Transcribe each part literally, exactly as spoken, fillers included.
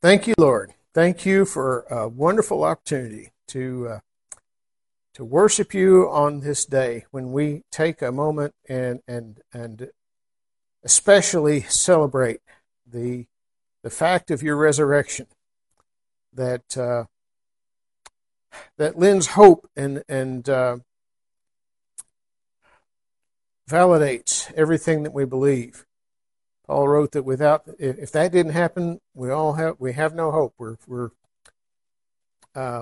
Thank you, Lord. Thank you for a wonderful opportunity to uh, to worship you on this day when we take a moment and and and especially celebrate the the fact of your resurrection that uh, that lends hope and and uh, validates everything that we believe. Paul wrote that without, if that didn't happen, we all have we have no hope. We're we're uh,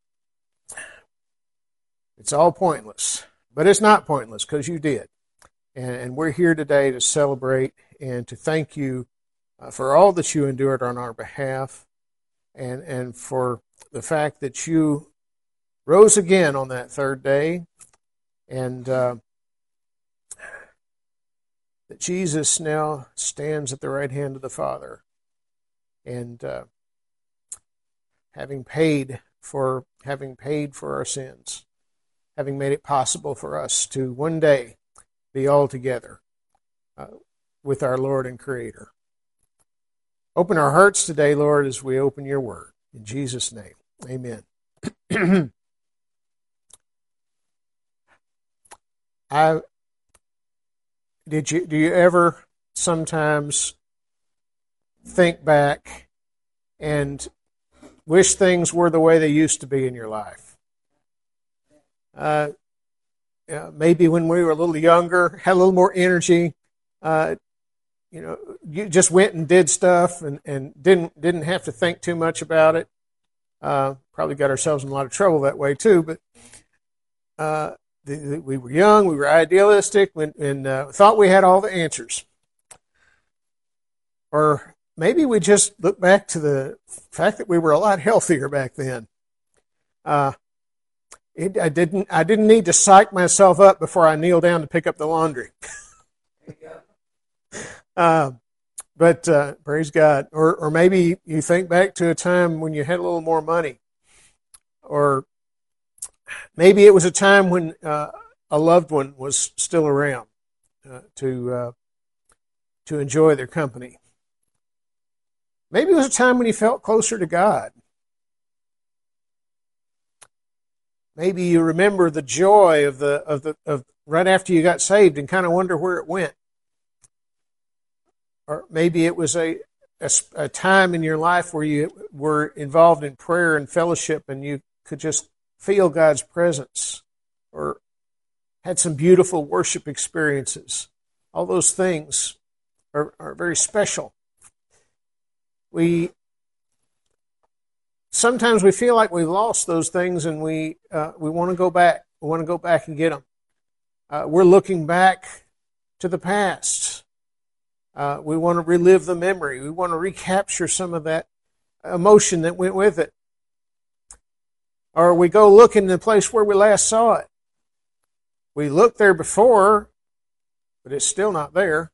it's all pointless, but it's not pointless because you did, and, and we're here today to celebrate and to thank you uh, for all that you endured on our behalf, and and for the fact that you rose again on that third day, and. Uh, That Jesus now stands at the right hand of the Father, and uh, having paid for having paid for our sins, having made it possible for us to one day be all together uh, with our Lord and Creator. Open our hearts today, Lord, as we open your Word. In Jesus' name, amen. I. Did you do you ever sometimes think back and wish things were the way they used to be in your life? Uh, uh, maybe when we were a little younger, had a little more energy, uh, you know, you just went and did stuff and, and didn't didn't have to think too much about it. Uh, probably got ourselves in a lot of trouble that way too, but. Uh, We were young, we were idealistic, and uh, thought we had all the answers. Or maybe we just look back to the fact that we were a lot healthier back then. Uh, it, I didn't. I didn't need to psych myself up before I kneeled down to pick up the laundry. uh, but uh, praise God. Or, or maybe you think back to a time when you had a little more money, or maybe it was a time when uh, a loved one was still around uh, to uh, to enjoy their company. Maybe it was a time when you felt closer to God. Maybe you remember the joy of the of the of right after you got saved and kind of wonder where it went. Or maybe it was a, a a time in your life where you were involved in prayer and fellowship and you could just feel God's presence, or had some beautiful worship experiences. All those things are, are very special. We sometimes we feel like we've lost those things, and we uh, we want to go back. We want to go back and get them. Uh, we're looking back to the past. Uh, we want to relive the memory. We want to recapture some of that emotion that went with it. Or we go look in the place where we last saw it. We looked there before, but it's still not there.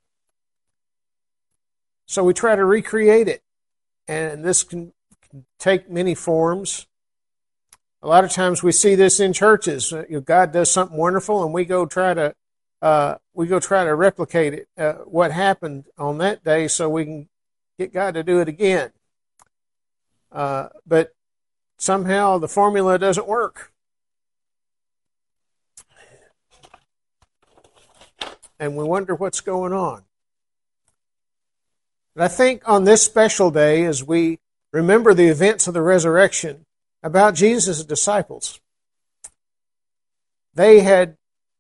So we try to recreate it. And this can, can take many forms. A lot of times we see this in churches. You know, God does something wonderful, and we go try to uh, we go try to replicate it, uh, what happened on that day, so we can get God to do it again. Uh, but somehow the formula doesn't work. And we wonder what's going on. But I think on this special day, as we remember the events of the resurrection, about Jesus' disciples, they had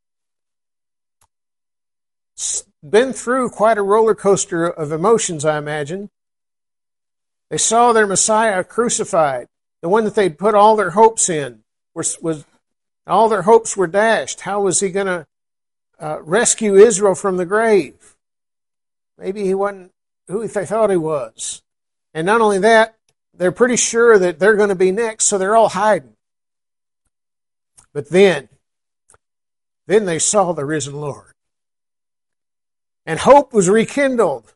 been through quite a roller coaster of emotions, I imagine. They saw their Messiah crucified. The one that they'd put all their hopes in, was, was all their hopes were dashed. How was he going to uh, rescue Israel from the grave? Maybe he wasn't who they thought he was. And not only that, they're pretty sure that they're going to be next, so they're all hiding. But then, then they saw the risen Lord. And hope was rekindled.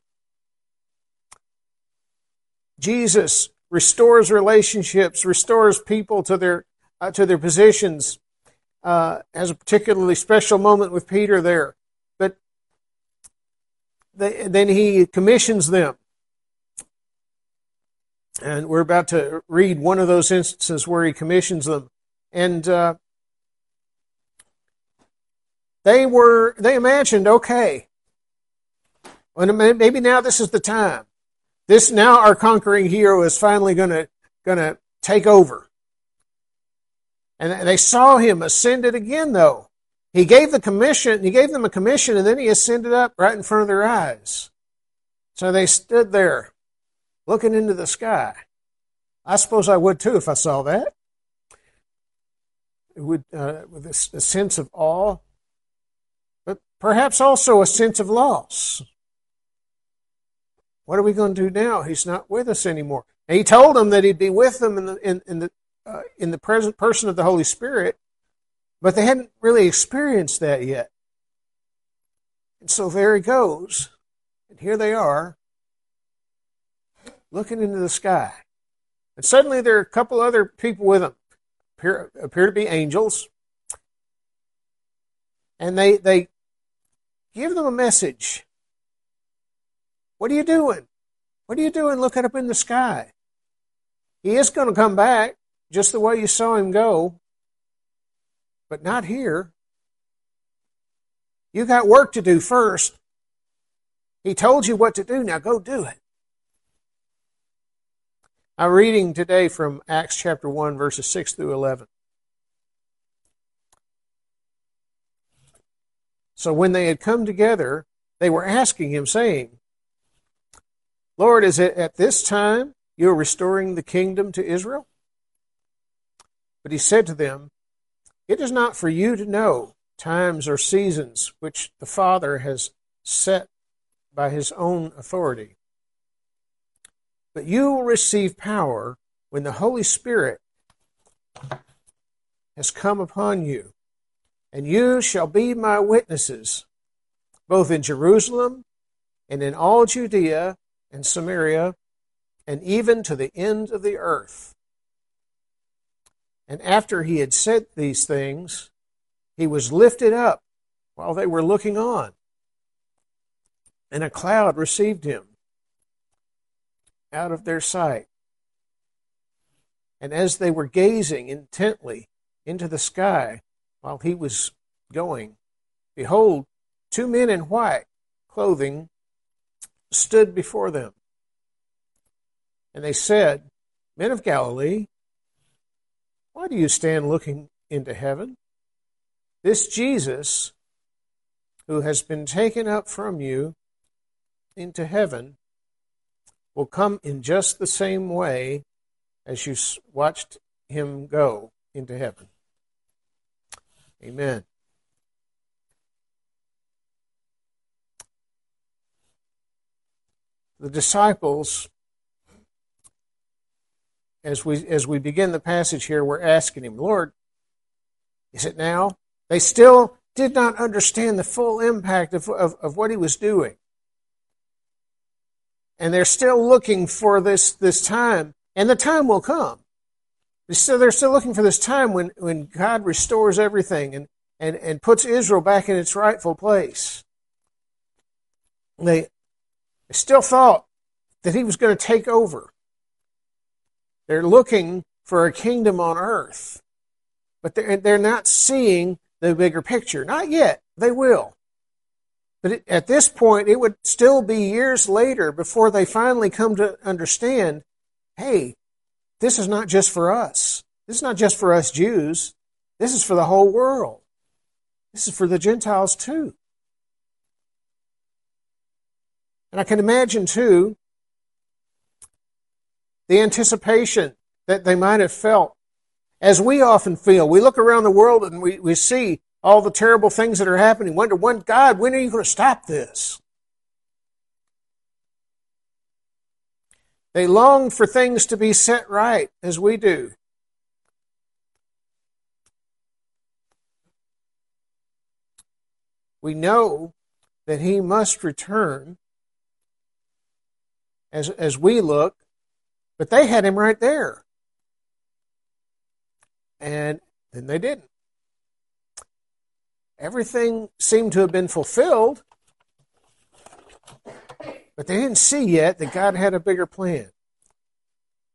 Jesus restores relationships, restores people to their uh, to their positions. Uh, has a particularly special moment with Peter there, but they, then he commissions them And we're about to read one of those instances where he commissions them. And uh, they were, they imagined, okay, well, maybe now this is the time. This, now our conquering hero is finally going to going to take over. And they saw him ascended again, though. He gave the commission, he gave them a commission, and then he ascended up right in front of their eyes. So they stood there, looking into the sky. I suppose I would too if I saw that. It would, uh, with a, a sense of awe, but perhaps also a sense of loss. What are we going to do now? He's not with us anymore. And he told them that he'd be with them in the in, in the uh, in the present person of the Holy Spirit, but they hadn't really experienced that yet. And so there he goes, and here they are, looking into the sky. And suddenly there are a couple other people with him, appear, appear to be angels, and they they give them a message. What are you doing? What are you doing looking up in the sky? He is going to come back just the way you saw him go, but not here. You got work to do first. He told you what to do. Now go do it. I'm reading today from Acts chapter one, verses six through eleven. So when they had come together, they were asking him, saying, Lord, is it at this time you are restoring the kingdom to Israel? But he said to them, It is not for you to know times or seasons which the Father has set by his own authority. But you will receive power when the Holy Spirit has come upon you, and you shall be my witnesses, both in Jerusalem and in all Judea and Samaria, and even to the end of the earth. And after he had said these things, he was lifted up while they were looking on, and a cloud received him out of their sight. And as they were gazing intently into the sky while he was going, behold, two men in white clothing stood before them. And they said, Men of Galilee, why do you stand looking into heaven? This Jesus, who has been taken up from you into heaven, will come in just the same way as you watched him go into heaven. Amen. The disciples, as we as we begin the passage here, we're asking him, Lord, is it now? They still did not understand the full impact of, of, of what he was doing. And they're still looking for this, this time, and the time will come. They're still, they're still looking for this time when, when God restores everything and, and, and puts Israel back in its rightful place. They still thought that he was going to take over. They're looking for a kingdom on earth, but they're, they're not seeing the bigger picture. Not yet. They will. But it, at this point, it would still be years later before they finally come to understand, hey, this is not just for us. This is not just for us Jews. This is for the whole world. This is for the Gentiles too. And I can imagine, too, the anticipation that they might have felt, as we often feel. We look around the world and we, we see all the terrible things that are happening. Wonder, when, God, when are you going to stop this? They long for things to be set right, as we do. We know that he must return as, as we look, but they had him right there. And then they didn't. Everything seemed to have been fulfilled, but they didn't see yet that God had a bigger plan.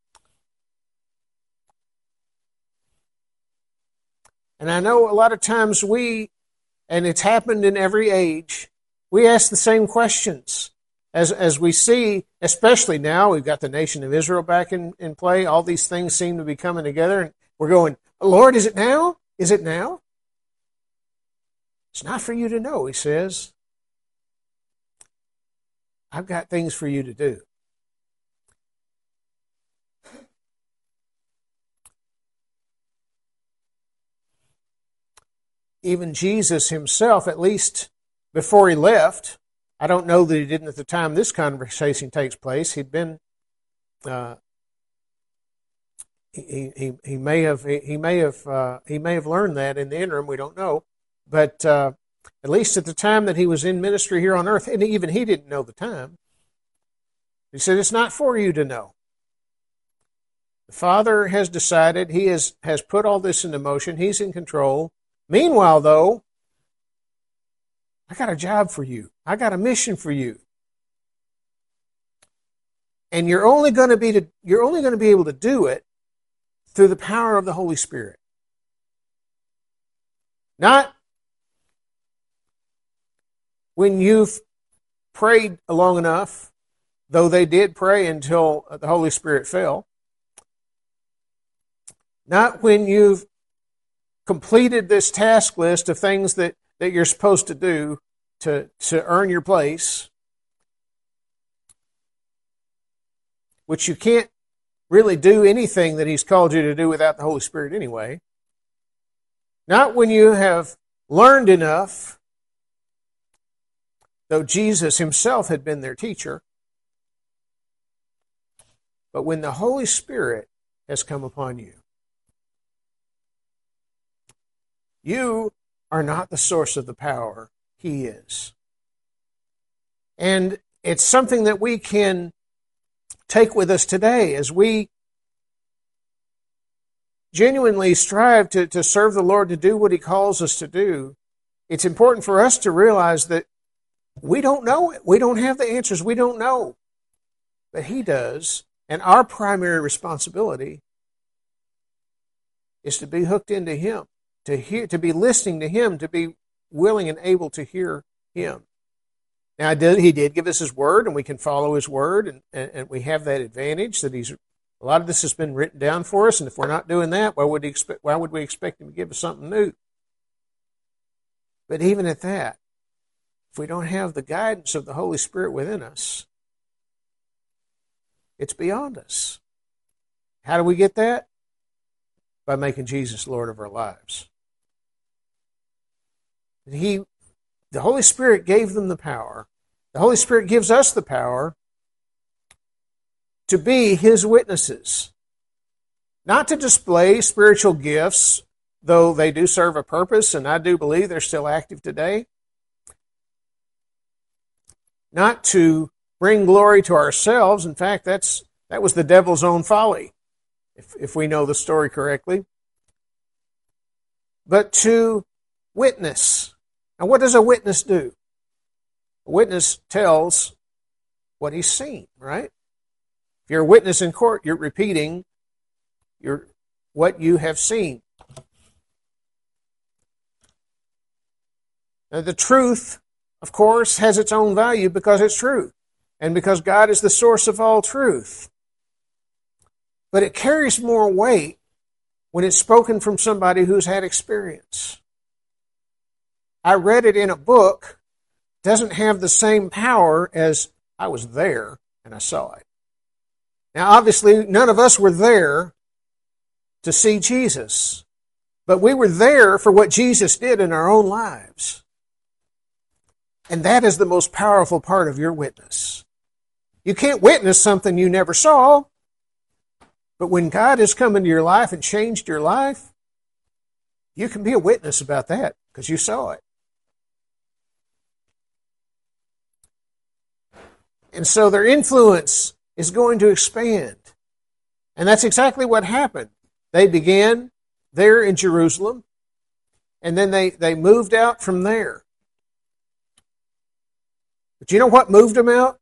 And I know a lot of times we, and it's happened in every age, we ask the same questions. As as we see, especially now, we've got the nation of Israel back in, in play. All these things seem to be coming together. And we're going, Lord, is it now? Is it now? It's not for you to know, he says. I've got things for you to do. Even Jesus himself, at least before he left, I don't know that he didn't at the time this conversation takes place. He'd been, uh, he, he he may have he may have uh, he may have learned that in the interim. We don't know, but uh, at least at the time that he was in ministry here on earth, and even he didn't know the time. He said, "It's not for you to know. The Father has decided. He has has put all this into motion. He's in control. Meanwhile, though, I got a job for you. I got a mission for you. And you're only going to be to, you're only going to be able to do it through the power of the Holy Spirit. Not when you've prayed long enough, though they did pray until the Holy Spirit fell. Not when you've completed this task list of things that, that you're supposed to do to, to earn your place, which you can't really do anything that he's called you to do without the Holy Spirit anyway. Not when you have learned enough, though Jesus himself had been their teacher, but when the Holy Spirit has come upon you. You are not the source of the power. He is. And it's something that we can take with us today as we genuinely strive to, to serve the Lord, to do what he calls us to do. It's important for us to realize that we don't know it. We don't have the answers. We don't know. But he does. And our primary responsibility is to be hooked into him, to hear, to be listening to him, to be willing and able to hear him. Now, he did give us his word, and we can follow his word, and, and, and we have that advantage that he's. A lot of this has been written down for us, and if we're not doing that, why would he expect? Why would we expect him to give us something new? But even at that, if we don't have the guidance of the Holy Spirit within us, it's beyond us. How do we get that? By making Jesus Lord of our lives. He, the Holy Spirit gave them the power. The Holy Spirit gives us the power to be his witnesses. Not to display spiritual gifts, though they do serve a purpose, and I do believe they're still active today. Not to bring glory to ourselves. In fact, that's that was the devil's own folly, if, if we know the story correctly. But to witness. Now, what does a witness do? A witness tells what he's seen, right? If you're a witness in court, you're repeating your, what you have seen. Now, the truth, of course, has its own value because it's true, and because God is the source of all truth. But it carries more weight when it's spoken from somebody who's had experience. I read it in a book, doesn't have the same power as I was there and I saw it. Now, obviously, none of us were there to see Jesus, but we were there for what Jesus did in our own lives. And that is the most powerful part of your witness. You can't witness something you never saw, but when God has come into your life and changed your life, you can be a witness about that because you saw it. And so their influence is going to expand. And that's exactly what happened. They began there in Jerusalem, and then they, they moved out from there. But you know what moved them out?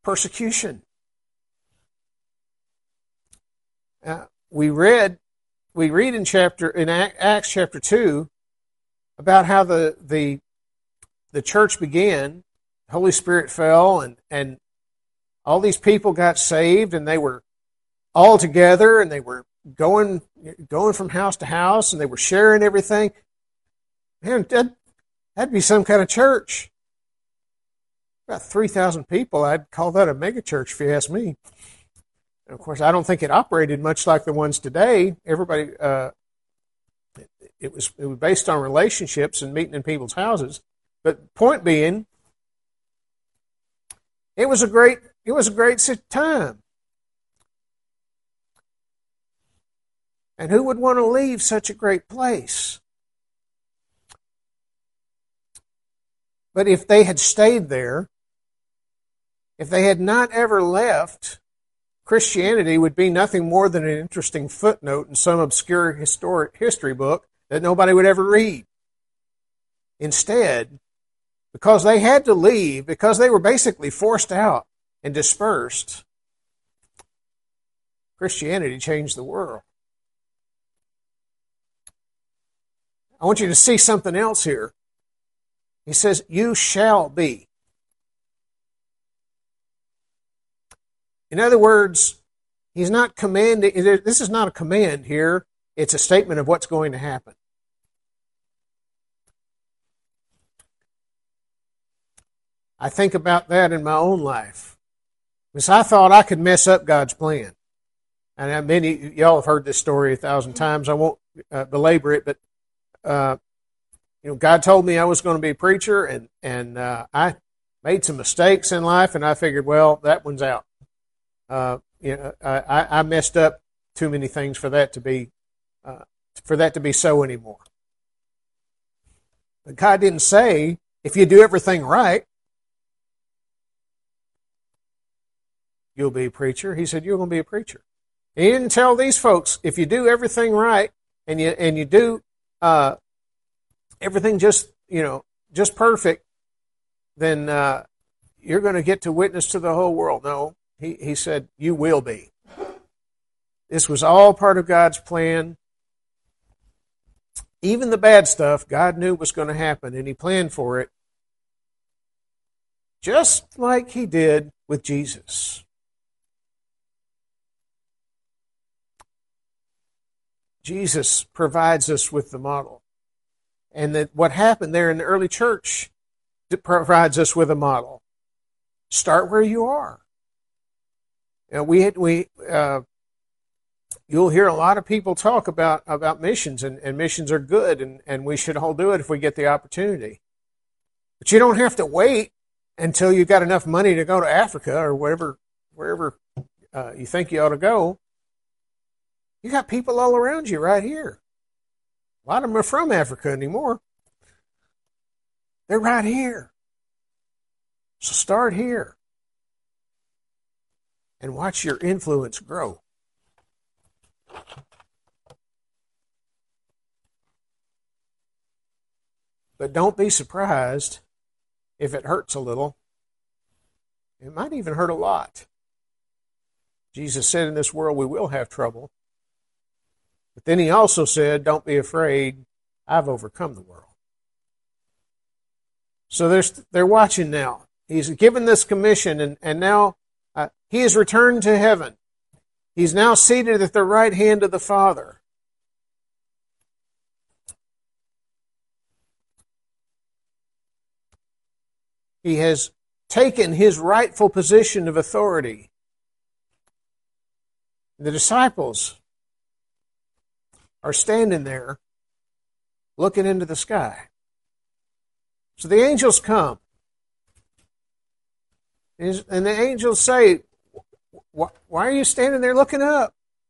Persecution. Uh, we read we read in chapter in Acts chapter two about how the the the church began. The Holy Spirit fell, and and all these people got saved, and they were all together, and they were going going from house to house, and they were sharing everything. Man, that'd, that'd be some kind of church. About three thousand people. I'd call that a mega church if you ask me. And of course, I don't think it operated much like the ones today. Everybody, uh, it, it was it was based on relationships and meeting in people's houses. But point being, it was a great it was a great time. And who would want to leave such a great place? But if they had stayed there, if they had not ever left, Christianity would be nothing more than an interesting footnote in some obscure historic history book that nobody would ever read. Instead, because they had to leave, because they were basically forced out and dispersed, Christianity changed the world. I want you to see something else here. He says, you shall be. In other words, he's not commanding, this is not a command here, it's a statement of what's going to happen. I think about that in my own life. Because I thought I could mess up God's plan. And many, y'all have heard this story a thousand times, I won't uh, belabor it, but uh, you know, God told me I was going to be a preacher, and, and uh, I made some mistakes in life, and I figured, well, that one's out. Uh, you know, I, I messed up too many things for that to be uh, for that to be so anymore. But God didn't say if you do everything right, you'll be a preacher. He said you're going to be a preacher. And He didn't tell these folks if you do everything right and you and you do uh, everything just you know just perfect, then uh, you're going to get to witness to the whole world. No. He, he said, you will be. This was all part of God's plan. Even the bad stuff, God knew was going to happen, and He planned for it, just like He did with Jesus. Jesus provides us with the model. And that what happened there in the early church provides us with a model. Start where you are. You know, we we uh, you'll hear a lot of people talk about about missions, and, and missions are good, and, and we should all do it if we get the opportunity. But you don't have to wait until you've got enough money to go to Africa or wherever wherever uh, you think you ought to go. You got people all around you right here. A lot of them are from Africa anymore. They're right here. So start here. And watch your influence grow. But don't be surprised if it hurts a little. It might even hurt a lot. Jesus said in this world we will have trouble. But then He also said, don't be afraid, I've overcome the world. So they're, they're watching now. He's given this commission, and, and now Uh, he has returned to heaven. He's now seated at the right hand of the Father. He has taken His rightful position of authority. The disciples are standing there looking into the sky. So the angels come. And the angels say, why are you standing there looking up?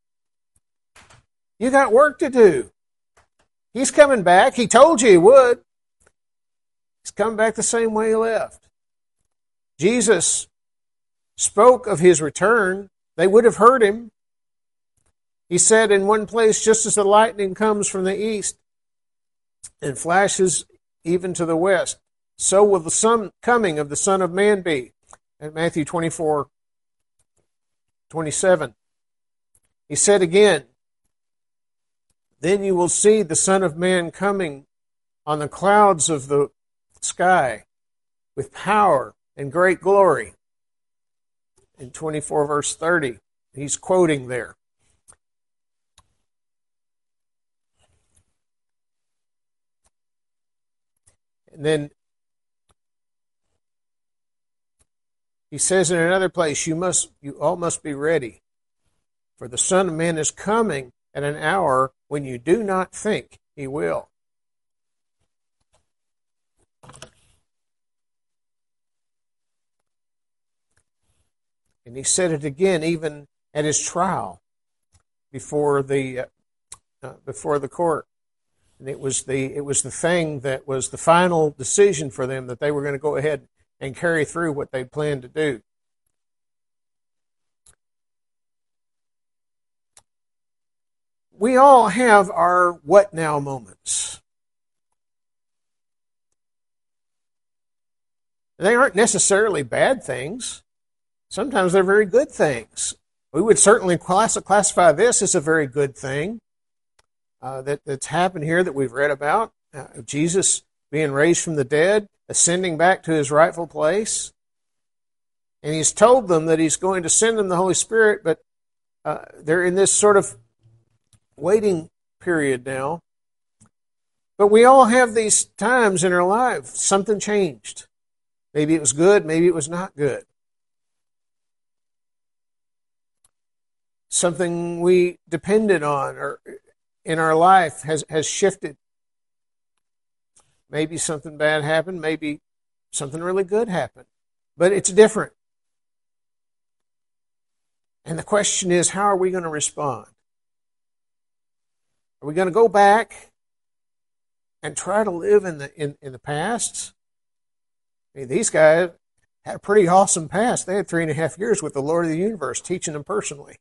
You got work to do. He's coming back. He told you He would. He's coming back the same way He left. Jesus spoke of His return. They would have heard Him. He said in one place, just as the lightning comes from the east and flashes even to the west, so will the son, coming of the Son of Man be. At Matthew twenty-four, twenty-seven. He said again, Then you will see the Son of Man coming on the clouds of the sky with power and great glory. In twenty-four verse thirty, he's quoting there. And then he says in another place, you must, you all must be ready, for the Son of Man is coming at an hour when you do not think he will. And he said it again, even at his trial before the uh, uh, before the court. And it was the it was the thing that was the final decision for them, that they were going to go ahead and carry through what they planned to do. We all have our what now moments. They aren't necessarily bad things. Sometimes they're very good things. We would certainly class- classify this as a very good thing uh, that, that's happened here that we've read about. Uh, Jesus being raised from the dead, ascending back to his rightful place. And he's told them that he's going to send them the Holy Spirit, but uh, they're in this sort of waiting period now. But we all have these times in our lives. Something changed. Maybe it was good, maybe it was not good. Something we depended on or in our life has, has shifted. Maybe something bad happened, maybe something really good happened. But it's different. And the question is, how are we going to respond? Are we going to go back and try to live in the in, in the past? I mean, these guys had a pretty awesome past. They had three and a half years with the Lord of the universe, teaching them personally.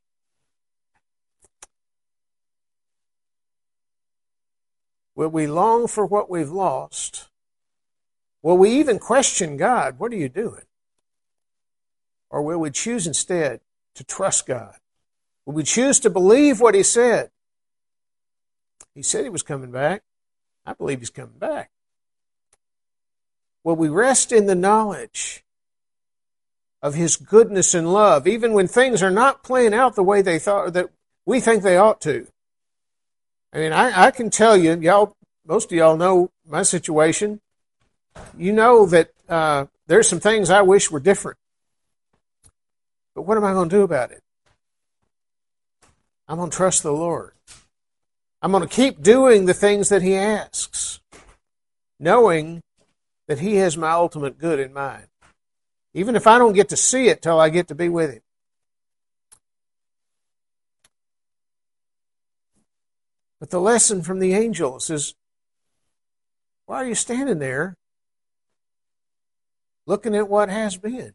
Will we long for what we've lost? Will we even question God? What are you doing? Or will we choose instead to trust God? Will we choose to believe what he said? He said he was coming back. I believe he's coming back. Will we rest in the knowledge of his goodness and love, even when things are not playing out the way they thought that we think they ought to? I mean, I, I can tell you, y'all, most of y'all know my situation. You know that uh, there's some things I wish were different. But what am I going to do about it? I'm going to trust the Lord. I'm going to keep doing the things that he asks, knowing that he has my ultimate good in mind, even if I don't get to see it till I get to be with him. But the lesson from the angels is, why are you standing there looking at what has been?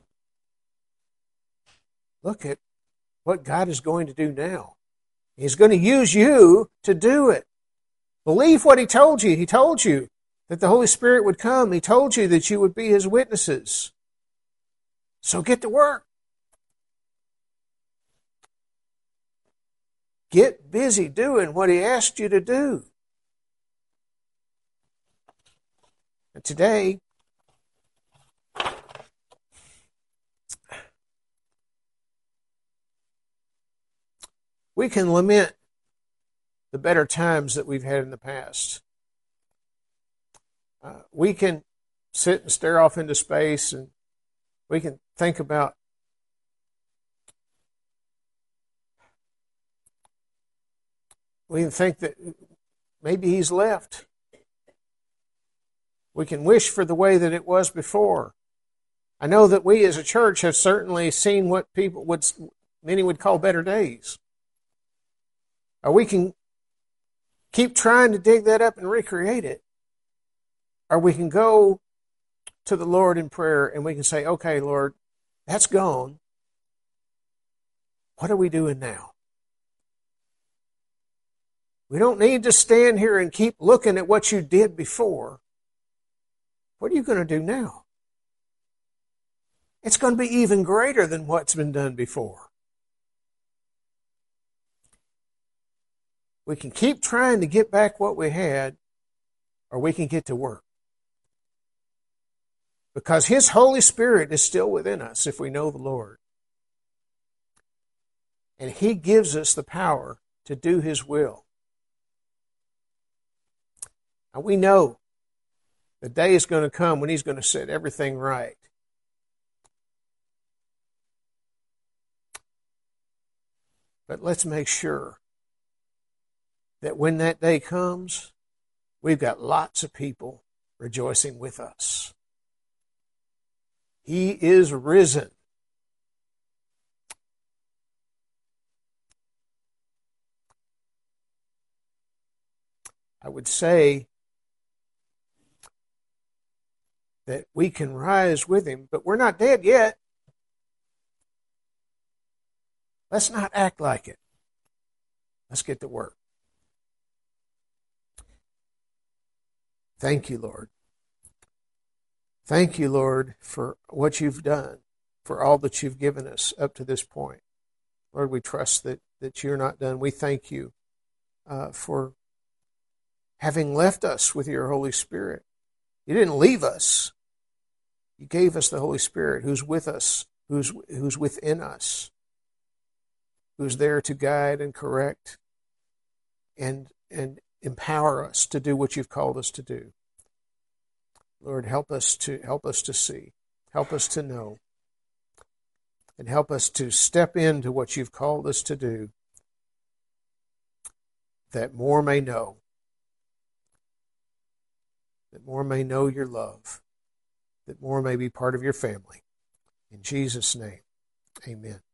Look at what God is going to do now. He's going to use you to do it. Believe what he told you. He told you that the Holy Spirit would come. He told you that you would be his witnesses. So get to work. Get busy doing what he asked you to do. And today, we can lament the better times that we've had in the past. Uh, we can sit and stare off into space, and we can think about we can think that maybe he's left. We can wish for the way that it was before. I know that we as a church have certainly seen what people would, many would call better days. Or we can keep trying to dig that up and recreate it. Or we can go to the Lord in prayer and we can say, okay, Lord, that's gone. What are we doing now? We don't need to stand here and keep looking at what you did before. What are you going to do now? It's going to be even greater than what's been done before. We can keep trying to get back what we had, or we can get to work. Because His Holy Spirit is still within us if we know the Lord. And He gives us the power to do His will. And we know the day is going to come when He's going to set everything right. But let's make sure that when that day comes, we've got lots of people rejoicing with us. He is risen. I would say that we can rise with Him, but we're not dead yet. Let's not act like it. Let's get to work. Thank you, Lord. Thank you, Lord, for what You've done, for all that You've given us up to this point. Lord, we trust that, that You're not done. We thank You uh, for having left us with Your Holy Spirit. You didn't leave us. You gave us the Holy Spirit who's with us, who's, who's within us, who's there to guide and correct and, and empower us to do what You've called us to do. Lord, help us to help us to see, help us to know, and help us to step into what You've called us to do, that more may know, that more may know Your love, that more may be part of Your family. In Jesus' name, amen.